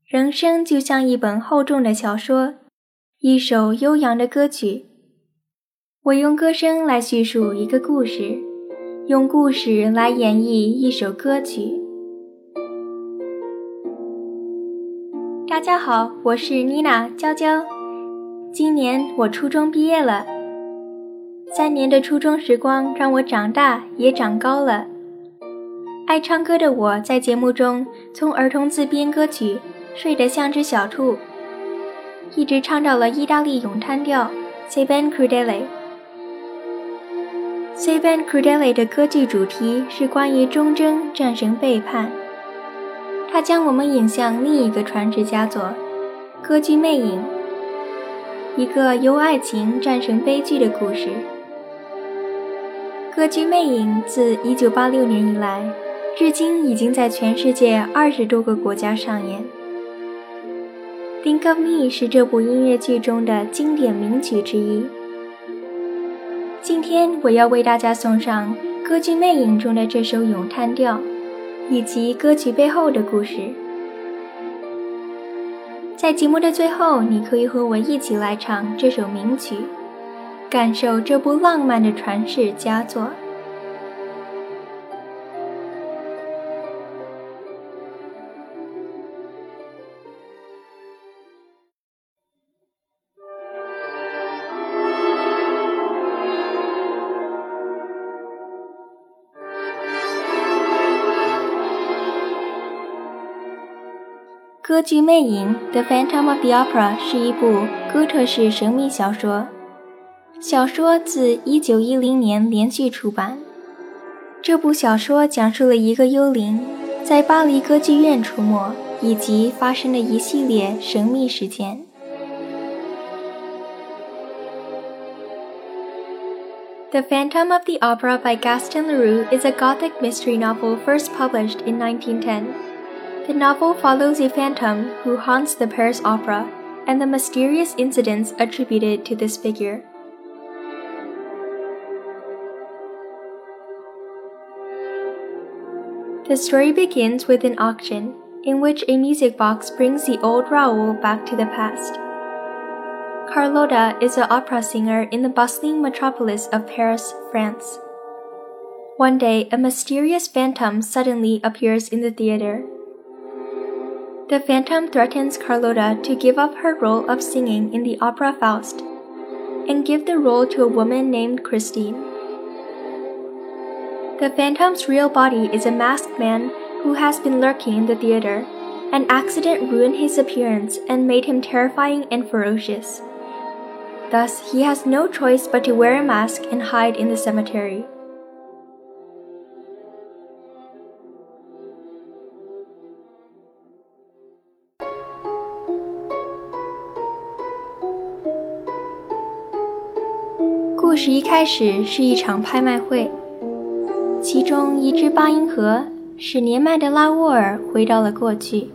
人生就像一本厚重的小说，一首悠扬的歌曲。我用歌声来叙述一个故事，用故事来演绎一首歌曲。大家好，我是妮娜娇娇。今年我初中毕业了，3年的初中时光让我长大也长高了。爱唱歌的我在节目中从儿童自编歌曲睡得像只小兔，一直唱到了意大利咏叹调 Se ben crudele。Se ben crudele 的歌剧主题是关于忠贞战胜背叛，它将我们引向另一个传世佳作歌剧魅影，一个由爱情战胜悲剧的故事。歌剧魅影自1986年以来，至今已经在全世界20多个国家上演。Think of Me 是这部音乐剧中的经典名曲之一。今天我要为大家送上歌剧魅影中的这首咏叹调，以及歌曲背后的故事。在节目的最后，你可以和我一起来唱这首名曲，感受这部浪漫的传世佳作。歌剧魅影 The Phantom of the Opera 是一部哥特式神秘小说，小说自1910年连续出版。这部小说讲述了一个幽灵在巴黎歌剧院出没，以及发生的一系列神秘事件。The Phantom of the Opera by Gaston Leroux is a Gothic mystery novel first published in 1910.The novel follows a phantom who haunts the Paris Opera and the mysterious incidents attributed to this figure. The story begins with an auction, in which a music box brings the old Raoul back to the past. Carlotta is an opera singer in the bustling metropolis of Paris, France. One day, a mysterious phantom suddenly appears in the theater.The phantom threatens Carlotta to give up her role of singing in the opera Faust and give the role to a woman named Christine. The phantom's real body is a masked man who has been lurking in the theater. An accident ruined his appearance and made him terrifying and ferocious. Thus, he has no choice but to wear a mask and hide in the cemetery.故事一开始是一场拍卖会，其中一只八音盒使年迈的拉沃尔回到了过去。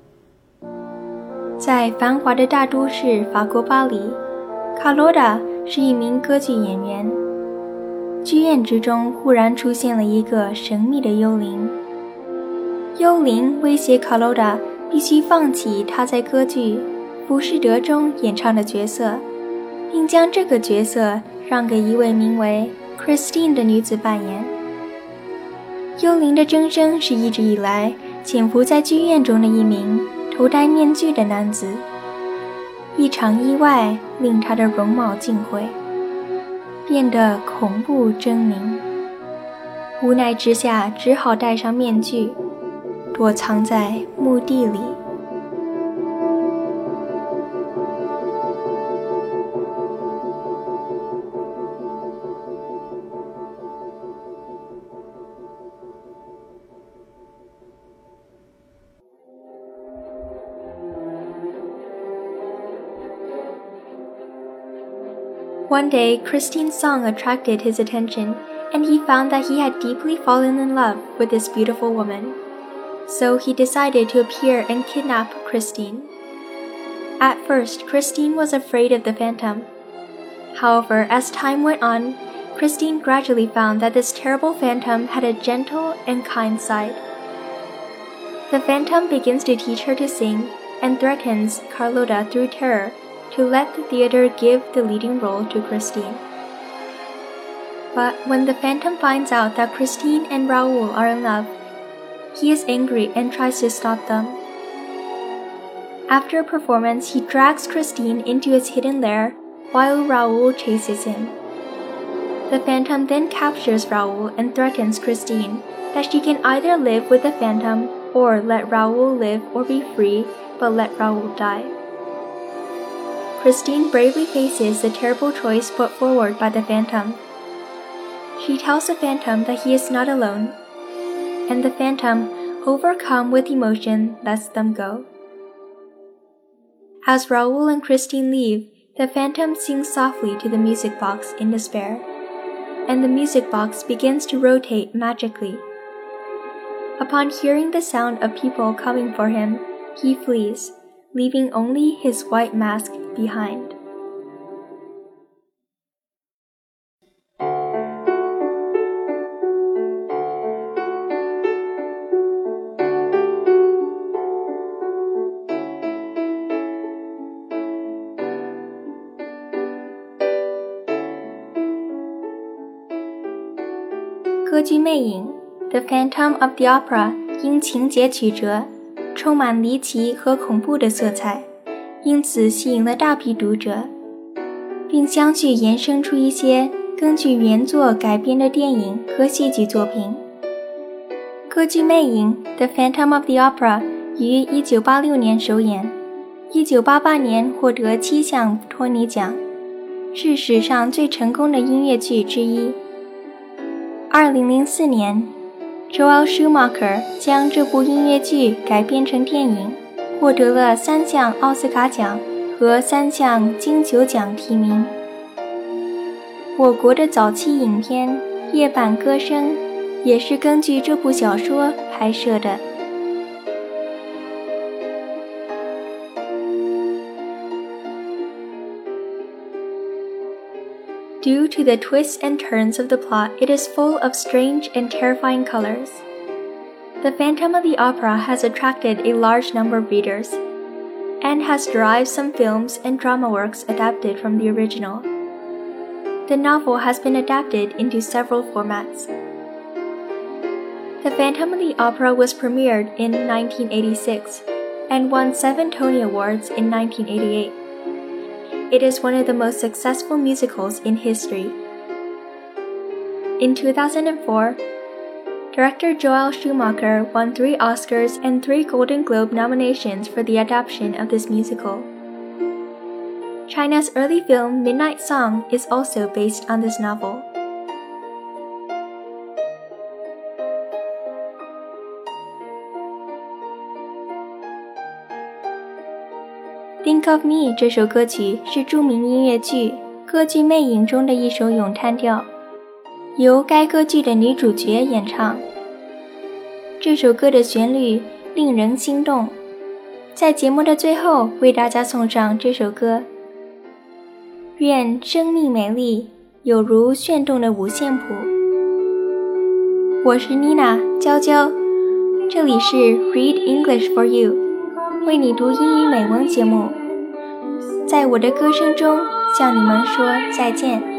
在繁华的大都市法国巴黎，卡罗达是一名歌剧演员。剧院之中忽然出现了一个神秘的幽灵，幽灵威胁卡罗达必须放弃他在歌剧《浮士德》中演唱的角色，并将这个角色让给一位名为 Christine 的女子扮演。幽灵的真身是一直以来潜伏在剧院中的一名头戴面具的男子。一场意外令他的容貌尽毁，变得恐怖狰狞。无奈之下，只好戴上面具，躲藏在墓地里。One day, Christine's song attracted his attention, and he found that he had deeply fallen in love with this beautiful woman. So he decided to appear and kidnap Christine. At first, Christine was afraid of the phantom. However, as time went on, Christine gradually found that this terrible phantom had a gentle and kind side. The phantom begins to teach her to sing and threatens Carlotta through terror to let the theater give the leading role to Christine. But when the Phantom finds out that Christine and Raoul are in love, he is angry and tries to stop them. After a performance, he drags Christine into his hidden lair while Raoul chases him. The Phantom then captures Raoul and threatens Christine that she can either live with the Phantom or let Raoul live or be free, but let Raoul die. Christine bravely faces the terrible choice put forward by the Phantom. She tells the Phantom that he is not alone, and the Phantom, overcome with emotion, lets them go. As Raoul and Christine leave, the Phantom sings softly to the music box in despair, and the music box begins to rotate magically. Upon hearing the sound of people coming for him, he flees, leaving only his white mask behind.歌剧魅影 The Phantom of the Opera 因情节曲折，充满离奇和恐怖的色彩，因此吸引了大批读者，并相继衍生出一些根据原作改编的电影和戏剧作品。歌剧魅影 The Phantom of the Opera 于1986年首演，1988年获得7项托尼奖，是史上最成功的音乐剧之一。2004年 Joel Schumacher 将这部音乐剧改编成电影，获得了3项奥斯卡奖和3项金球奖提名。我国的早期影片《夜半歌声》也是根据这部小说拍摄的。Due to the twists and turns of the plot, it is full of strange and terrifying colors. The Phantom of the Opera has attracted a large number of readers, and has derived some films and drama works adapted from the original. The novel has been adapted into several formats. The Phantom of the Opera was premiered in 1986, and won 7 Tony Awards in 1988. It is one of the most successful musicals in history. In 2004, director Joel Schumacher won 3 Oscars and 3 Golden Globe nominations for the adaptation of this musical. China's early film Midnight Song is also based on this novel. Think of Me 这首歌曲是著名音乐剧《歌剧魅影》中的一首咏叹调，由该歌剧的女主角演唱。这首歌的旋律令人心动，在节目的最后为大家送上这首歌。愿生命美丽，有如炫动的五线谱。我是妮娜娇娇，这里是 Read English for You， 为你读英语美文节目，在我的歌声中向你们说再见。